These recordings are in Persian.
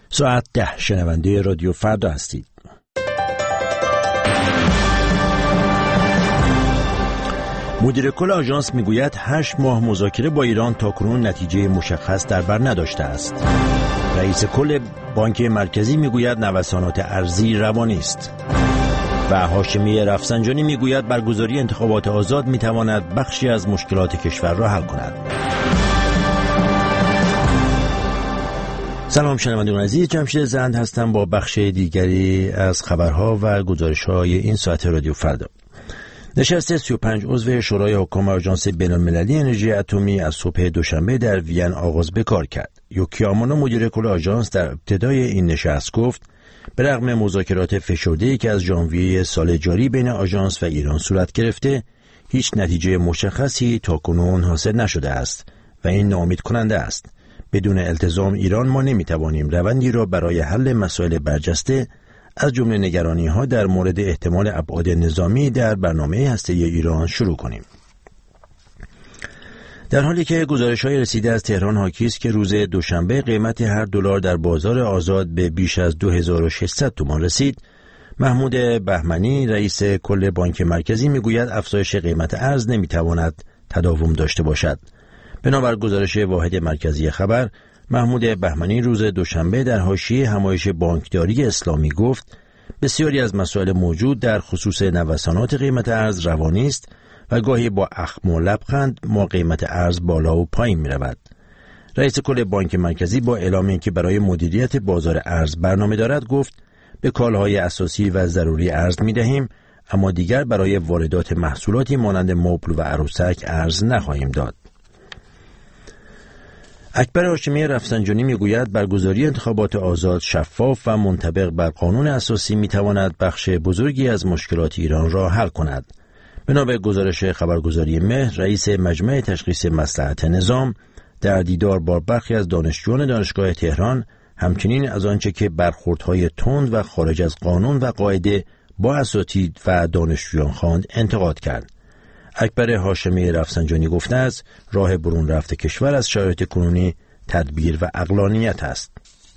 ساعت 10 شنونده رادیو فردا هستید. مدیر کل آژانس میگوید 8 ماه مذاکره با ایران تاکنون نتیجه مشخص در بر نداشته است. رئیس کل بانک مرکزی میگوید نوسانات ارزی روانی است. و هاشمی رفسنجانی میگوید برگزاری انتخابات آزاد میتواند بخشی از مشکلات کشور را حل کند. سلام شنوندگان عزیز، جمشید زند هستم با بخش دیگری از خبرها و گزارش‌های این ساعت رادیو فردا. نشست 35 عضو شورای حکام آژانس بین‌المللی انرژی اتمی از صبح دوشنبه در وین آغاز به کار کرد. یوکی آمانو مدیر کل آژانس در ابتدای این نشست گفت به رغم مذاکرات فشرده‌ای که از ژانویه سال جاری بین آژانس و ایران صورت گرفته، هیچ نتیجه مشخصی تاکنون حاصل نشده است و این ناامید کننده است. بدون التزام ایران ما نمی‌توانیم روندی را برای حل مسائل برجسته از جمله نگرانی‌ها در مورد احتمال ابعاد نظامی در برنامه هسته‌ای ایران شروع کنیم. در حالی که گزارش‌های رسیده از تهران حاکی است که روز دوشنبه قیمت هر دلار در بازار آزاد به بیش از 2600 تومان رسید، محمود بهمنی رئیس کل بانک مرکزی میگوید افزایش قیمت ارز نمی‌تواند تداوم داشته باشد. بنابر گزارش واحد مرکزی خبر، محمود بهمنی روز دوشنبه در حاشیه همایش بانکداری اسلامی گفت بسیاری از مسائل موجود در خصوص نوسانات قیمت ارز روانی است و گاهی با اخم و لبخند ما قیمت ارز بالا و پایین می رود. رئیس کل بانک مرکزی با اعلام اینکه برای مدیریت بازار ارز برنامه دارد گفت به کالاهای اساسی و ضروری ارز می دهیم، اما دیگر برای واردات محصولاتی مانند مبل و عروسک ارز نخواهیم داد. اکبر هاشمی رفسنجانی میگوید برگزاری انتخابات آزاد، شفاف و منطبق بر قانون اساسی میتواند بخش بزرگی از مشکلات ایران را حل کند. بنا به گزارش خبرگزاری مهر، رئیس مجمع تشخیص مصلحت نظام در دیدار با برخی از دانشجویان دانشگاه تهران همچنین از آنچه که برخوردهای تند و خارج از قانون و قاعده با اساتید و دانشجویان خواند انتقاد کرد. اکبر هاشمی رفسنجانی گفته است راه برون رفت کشور از شرایط کنونی تدبیر و عقلانیت است.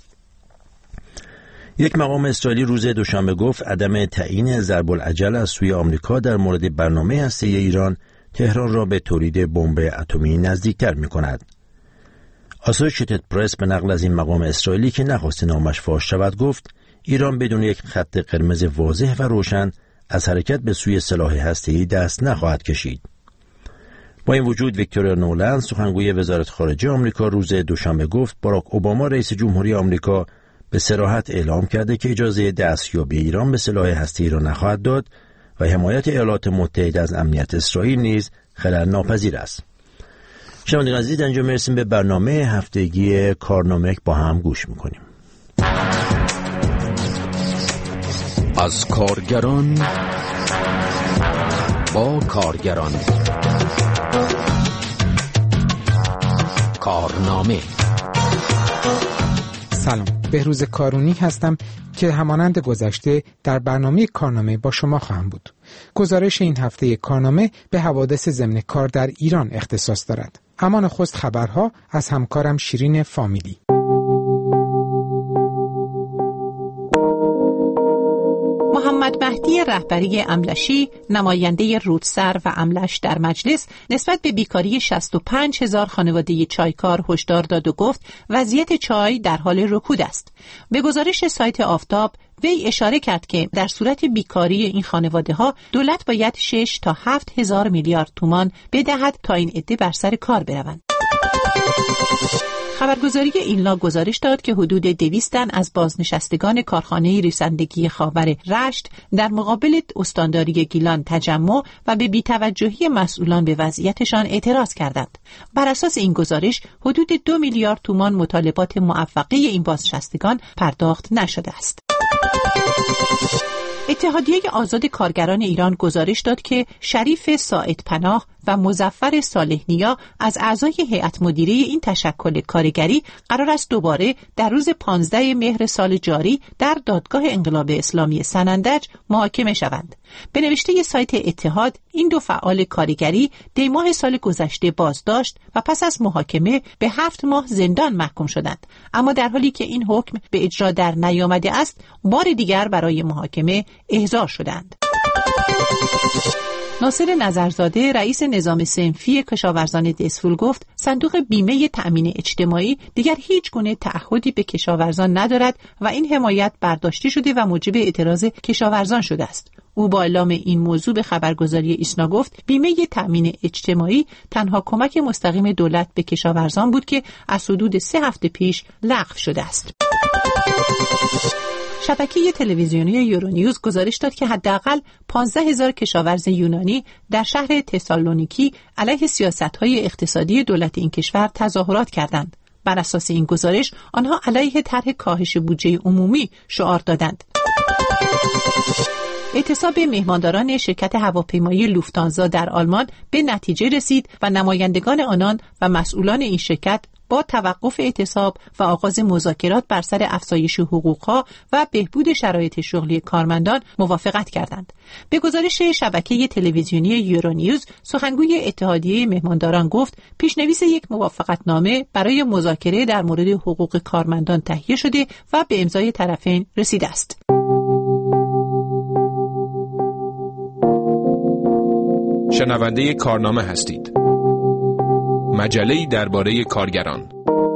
یک مقام اسرائیلی روز دوشنبه گفت عدم تعیین ضرب العجل از سوی آمریکا در مورد برنامه هسته‌ای ایران تهران را به تولید بمب اتمی نزدیکتر می‌کند. آسوشیتد پرس به نقل از این مقام اسرائیلی که نخواست نامش فاش شود گفت ایران بدون یک خط قرمز واضح و روشن از حرکت به سوی سلاح هسته‌ای دست نخواهد کشید. با این وجود ویکتور نولند سخنگوی وزارت خارجه آمریکا روز دوشنبه گفت باراک اوباما رئیس جمهوری آمریکا به صراحت اعلام کرده که اجازه دستیابی ایران به سلاح هسته‌ای را نخواهد داد و حمایت ایالات متحده از امنیت اسرائیل نیز خلل ناپذیر است. شنوندگان عزیز، اینجا میرسیم به برنامه هفتگی کارنامه با هم گوش میکنیم. از کارگران با کارگران، کارنامه. سلام، بهروز کارونی هستم که همانند گذشته در برنامه کارنامه با شما خواهم بود. گزارش این هفته کارنامه به حوادث ضمن کار در ایران اختصاص دارد. اما نخست خبرها از همکارم شیرین فامیلی. محمد مهدی رهبری املشی، نماینده رودسر و املش در مجلس نسبت به بیکاری 65,000 خانواده چایکار هشدار داد و گفت وضعیت چای در حال رکود است. به گزارش سایت آفتاب وی اشاره کرد که در صورت بیکاری این خانواده‌ها دولت باید 6 تا 7 هزار میلیارد تومان بدهد تا این عده بر سر کار بروند. خبرگزاری اینلا گزارش داد که حدود 200 تن از بازنشستگان کارخانه ریسندگی خاور رشت در مقابل استانداری گیلان تجمع و به بی‌توجهی مسئولان به وضعیتشان اعتراض کردند. بر اساس این گزارش حدود 2 میلیارد تومان مطالبات معوقه این بازنشستگان پرداخت نشده است. اتحادیه آزاد کارگران ایران گزارش داد که شریف ساعد پناه و مظفر صالح نیا از اعضای هیئت مدیره این تشکل کارگری قرار است دوباره در روز 15 مهر سال جاری در دادگاه انقلاب اسلامی سنندج محاکمه شوند. به نوشته سایت اتحاد، این دو فعال کارگری دی ماه سال گذشته بازداشت و پس از محاکمه به 7 ماه زندان محکوم شدند، اما در حالی که این حکم به اجرا در نیامده است، بار دیگر برای محاکمه احضار شدند. ناصر نظرزاده رئیس نظام صنفی کشاورزان دسفول گفت صندوق بیمه تأمین اجتماعی دیگر هیچ گونه تعهدی به کشاورزان ندارد و این حمایت برداشته شده و موجب اعتراض کشاورزان شده است. او با اعلام این موضوع به خبرگزاری ایسنا گفت بیمه تأمین اجتماعی تنها کمک مستقیم دولت به کشاورزان بود که از حدود 3 هفته پیش لغو شده است. شبکه تلویزیونی یورونیوز گزارش داد که حداقل 15,000 کشاورز یونانی در شهر تسالونیکی علیه سیاست‌های اقتصادی دولت این کشور تظاهرات کردند. بر اساس این گزارش آنها علیه طرح کاهش بودجه عمومی شعار دادند. اعتصاب مهمانداران شرکت هواپیمایی لوفتانزا در آلمان به نتیجه رسید و نمایندگان آنان و مسئولان این شرکت با توقف اعتصاب و آغاز مذاکرات بر سر افزایش حقوقها و بهبود شرایط شغلی کارمندان موافقت کردند. به گزارش شبکه تلویزیونی یورونیوز، سخنگوی اتحادیه مهمانداران گفت پیشنویس یک موافقتنامه برای مذاکره در مورد حقوق کارمندان تهیه شده و به امضای طرفین رسیده است. شنونده کارنامه هستید. مجله‌ای درباره کارگران.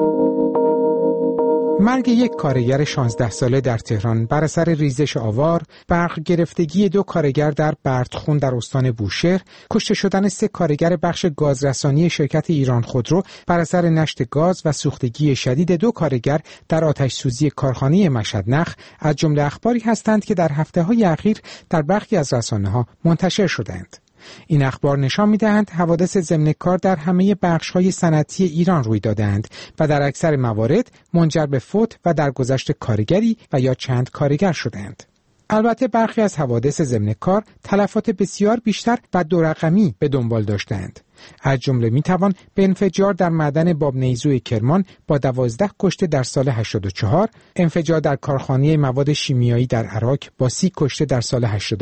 مرگ یک کارگر 16 ساله در تهران بر اثر ریزش آوار، برق گرفتگی 2 کارگر در بردخون در استان بوشهر، کشته شدن 3 کارگر بخش گازرسانی شرکت ایران خودرو بر اثر نشت گاز و سوختگی شدید 2 کارگر در آتش سوزی کارخانه مشهد نخ از جمله اخباری هستند که در هفته‌های اخیر در برخی از رسانه‌ها منتشر شدند. این اخبار نشان می‌دهند حوادث ضمن کار در همه بخش‌های صنعتی ایران روی دادند و در اکثر موارد منجر به فوت و درگذشت کارگری و یا چند کارگر شدند. البته برخی از حوادث ضمن کار تلفات بسیار بیشتر و 2 رقمی به دنبال داشتند. از جمله میتوان به انفجار در معدن باب نیزوی کرمان با 12 کشته در سال 84، انفجار در کارخانه مواد شیمیایی در عراق با 30 کشته در سال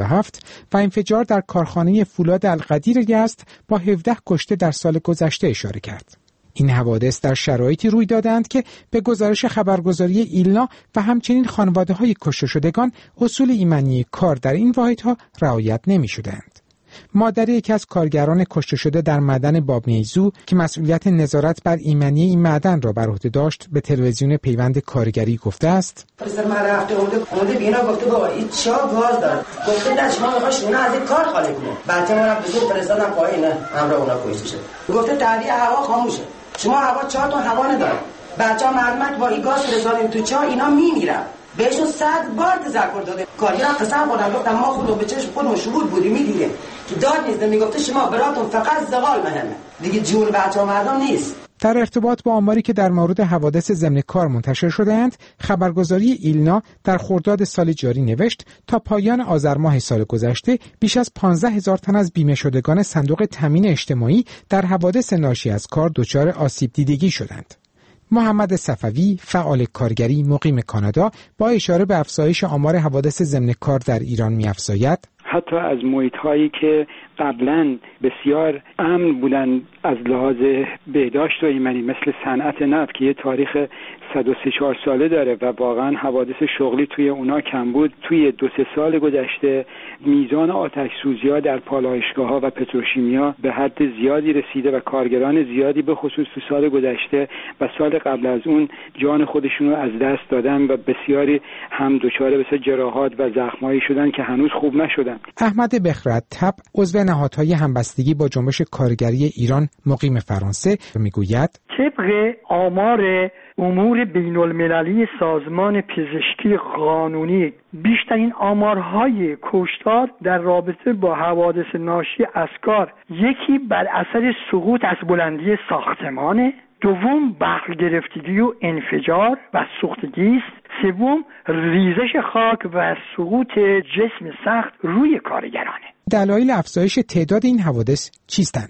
87 و انفجار در کارخانه فولاد القدیر یزد با 17 کشته در سال گذشته اشاره کرد. این حوادث در شرایطی روی دادند که به گزارش خبرگزاری ایلنا و همچنین خانواده‌های کشته شدگان اصول ایمنی کار در این واحدها رعایت نمی‌شدند. مادر یکی از کارگران کشته شده در معدن باب نیزو که مسئولیت نظارت بر ایمنی این معدن را بر عهده داشت به تلویزیون پیوند کارگری گفته است: پسر من رفته اونده بینا گفته بابا این چا گاز داره، گفته نه شما میخوای شونه از این کار خالی کنه. بچه من رفت بزرگ فرستادن پایین همراه اونا کشته شد. گفته تعبیه هوا خاموشه، شما هوا 4 تن هوا نداره. بچه‌ها معلومه با این گاز فرستادن تو چا اینا میمیرن. بهشون 100 بار تذکر داده. کارگران قسم خوردن گفتن ما خودمون به چشم خودمون شهود بودیم میدیدیم که داد نیست. میگفته شما براتون فقط زغال مهمه، دیگه جون بچه‌ها مردم نیست. در ارتباط با آماری که در مورد حوادث ضمن کار منتشر شده‌اند، خبرگزاری ایلنا در خرداد سال جاری نوشت تا پایان آذر ماه سال گذشته بیش از 15,000 تن از بیمه شدگان صندوق تامین اجتماعی در حوادث ناشی از کار دچار آسیب دیدگی شدند. محمد صفوی، فعال کارگری مقیم کانادا، با اشاره به افزایش آمار حوادث ضمن کار در ایران می‌افزاید: حتی از محیط‌هایی که قبلا بسیار امن بودن از لحاظ بهداشت و ایمنی مثل صنعت نفت که یه تاریخ 134 ساله داره و واقعا حوادث شغلی توی اونا کم بود، توی 2-3 سال گذشته میزان آتش سوزی‌ها در پالایشگاه‌ها و پتروشیمیا به حد زیادی رسیده و کارگران زیادی به خصوص تو سال گذشته و سال قبل از اون جان خودشون رو از دست دادن و بسیاری هم دچار مثل جراحات و زخمایی شدن که هنوز خوب نشدن. احمد بخرد-تب، عضو نهادهای همبستگی با جنبش کارگری ایران مقیم فرانسه، میگوید: طبق آمار امور بین المللی سازمان پزشکی قانونی بیشترین آمارهای کشتار در رابطه با حوادث ناشی از کار، یکی بر اثر سقوط از بلندی ساختمانه، دوم برق گرفتگی و انفجار و سوختگی است، سوم ریزش خاک و سقوط جسم سخت روی کارگرانه. دلایل افزایش تعداد این حوادث چیستند؟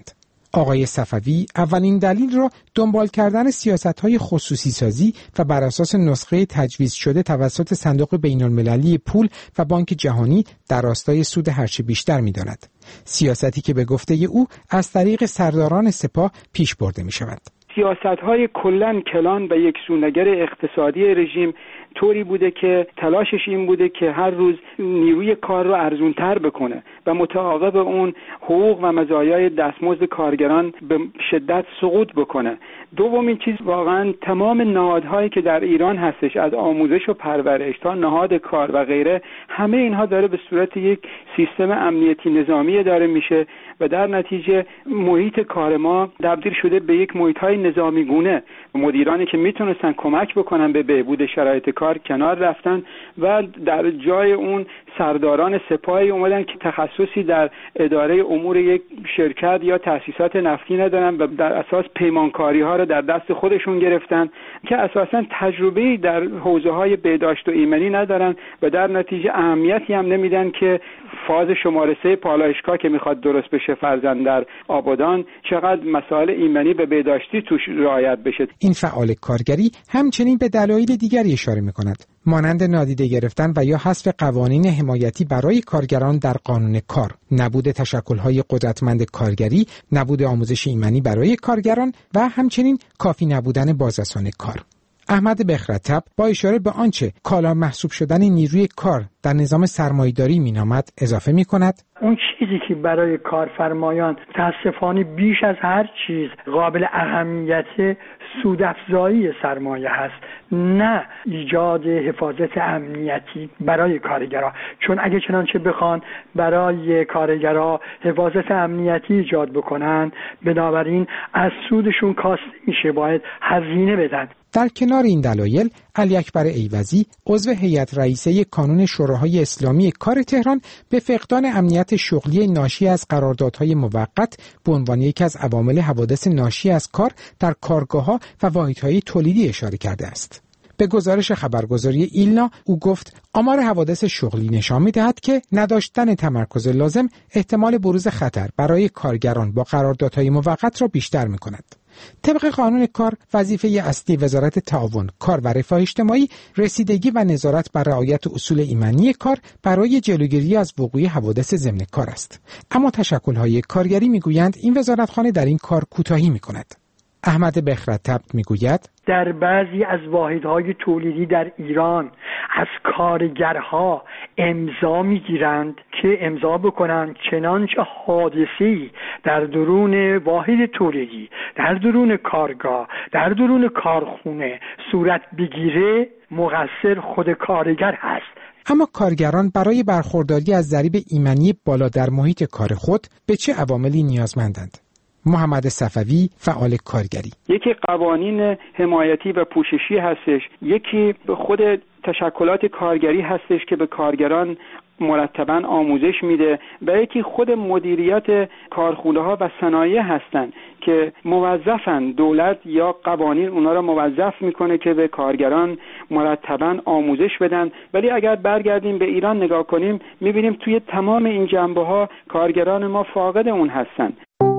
آقای صفوی اولین دلیل را دنبال کردن سیاست‌های خصوصی سازی و بر اساس نسخه تجویز شده توسط صندوق بین‌المللی پول و بانک جهانی در راستای سود هرچه بیشتر می‌داند. سیاستی که به گفته او از طریق سرداران سپاه پیش برده می‌شود. سیاست‌های کلاً کلان و یکسونگر اقتصادی رژیم طوری بوده که تلاشش این بوده که هر روز نیروی کار رو ارزونتر بکنه و متعاقب اون حقوق و مزایای دستمزد کارگران به شدت سقوط بکنه. دومین چیز واقعا تمام نهادهایی که در ایران هستش، از آموزش و پرورش تا نهاد کار و غیره، همه اینها داره به صورت یک سیستم امنیتی نظامی داره میشه و در نتیجه محیط کار ما تبدیل شده به یک محیط‌های نظامی گونه. مدیرانی که میتونستن کمک بکنن به بهبود شرایط کار کنار رفتن و در جای اون سرداران سپاهی اومدن که تخصصی در اداره امور یک شرکت یا تأسیسات نفتی ندارن و در اساس پیمانکاری ها رو در دست خودشون گرفتن که اساساً تجربه‌ای در حوزه‌های بهداشت و ایمنی ندارن و در نتیجه اهمیتی هم نمیدن که فاز شماره 3 پالایشگاه که میخواد درست بشه فرضاً در آبادان چقدر مسائل ایمنی و بهداشتی توش رعایت بشه. این فعال کارگری همچنین به دلایل دیگری اشاره می‌کند، مانند نادیده گرفتن و یا حذف قوانین حمایتی برای کارگران در قانون کار، نبود تشکل‌های قدرتمند کارگری، نبود آموزش ایمنی برای کارگران و همچنین کافی نبودن بازرسان کار. احمد بخرطب با اشاره به آنچه کالا محسوب شدن نیروی کار در نظام سرمایه‌داری مینامد اضافه می‌کند: اون چیزی که برای کارفرمایان متأسفانه بیش از هر چیز قابل اهمیت سودافزایی سرمایه هست، نه ایجاد حفاظت امنیتی برای کارگرها. چون اگه چنانچه بخوان برای کارگرها حفاظت امنیتی ایجاد بکنن، بنابراین از سودشون کاسته میشه، باید هزینه بدن. در کنار این دلایل، علی اکبر ایوزی، عضو هیئت رئیسه کانون شوراهای اسلامی کار تهران، به فقدان امنیت شغلی ناشی از قراردادهای موقت به عنوان یکی از عوامل حوادث ناشی از کار در کارگاه‌ها و واحدهای تولیدی اشاره کرده است. به گزارش خبرگزاری ایلنا او گفت آمار حوادث شغلی نشان می‌دهد که نداشتن تمرکز لازم احتمال بروز خطر برای کارگران با قراردادهای موقت را بیشتر می‌کند. طبق قانون کار، وظیفه اصلی وزارت تعاون، کار و رفاه اجتماعی رسیدگی و نظارت بر رعایت اصول ایمنی کار برای جلوگیری از وقوع حوادث ضمن کار است. اما تشکل‌های کارگری می‌گویند این وزارتخانه در این کار کوتاهی می‌کند. احمد بخرطب میگوید در بعضی از واحدهای تولیدی در ایران از کارگرها امضا میگیرند که امضا بکنند چنانچه حادثه‌ای در درون واحد تولیدی، در درون کارگاه، در درون کارخونه صورت بگیره، مقصر خود کارگر هست. اما کارگران برای برخورداری از ضریب ایمنی بالا در محیط کار خود به چه عواملی نیازمندند؟ محمد صفوی، فعال کارگری: یکی قوانین حمایتی و پوششی هستش، یکی به خود تشکلات کارگری هستش که به کارگران مرتباً آموزش میده و یکی خود مدیریت کارخونه‌ها و صنایع هستن که موظفن، دولت یا قوانین اونا را موظف میکنه که به کارگران مرتباً آموزش بدن. ولی اگر برگردیم به ایران نگاه کنیم میبینیم توی تمام این جنبه‌ها کارگران ما فاقد اون هستن.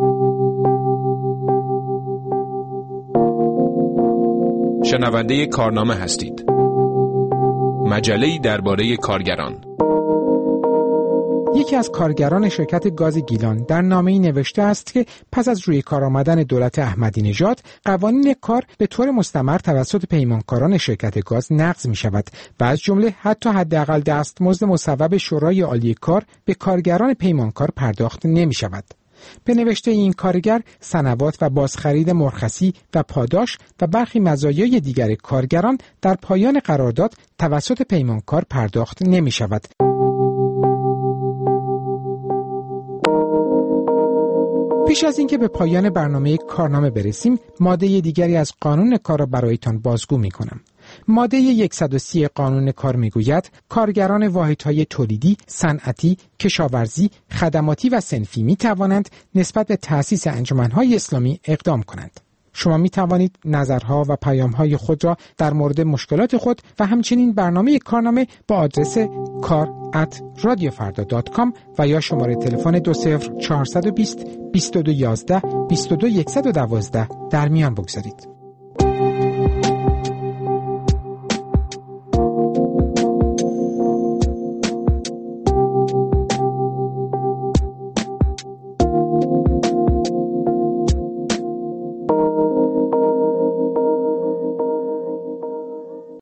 شنونده کارنامه هستید. مجله‌ای درباره کارگران. یکی از کارگران شرکت گاز گیلان در نامه‌ای نوشته است که پس از روی کار آمدن دولت احمدی نژاد، قوانین کار به طور مستمر توسط پیمانکاران شرکت گاز نقض می‌شود و از جمله حتی حداقل دستمزد مصوب شورای عالی کار به کارگران پیمانکار پرداخت نمی‌شود. به نوشته این کارگر، سنوات و بازخرید مرخصی و پاداش و برخی مزایای دیگر کارگران در پایان قرارداد توسط پیمانکار پرداخت نمی شود. پیش از اینکه به پایان برنامه کارنامه برسیم، ماده دیگری از قانون کار را برایتان بازگو می کنم. ماده 130 قانون کار میگوید کارگران واحدهای تولیدی، صنعتی، کشاورزی، خدماتی و صنفی می توانند نسبت به تأسیس انجمنهای اسلامی اقدام کنند. شما می توانید نظرها و پیامهای خود را در مورد مشکلات خود و همچنین برنامه کارنامه با آدرس kar@radiofarda.com و یا شماره تلفن 20420 2211 22112 در میان بگذارید.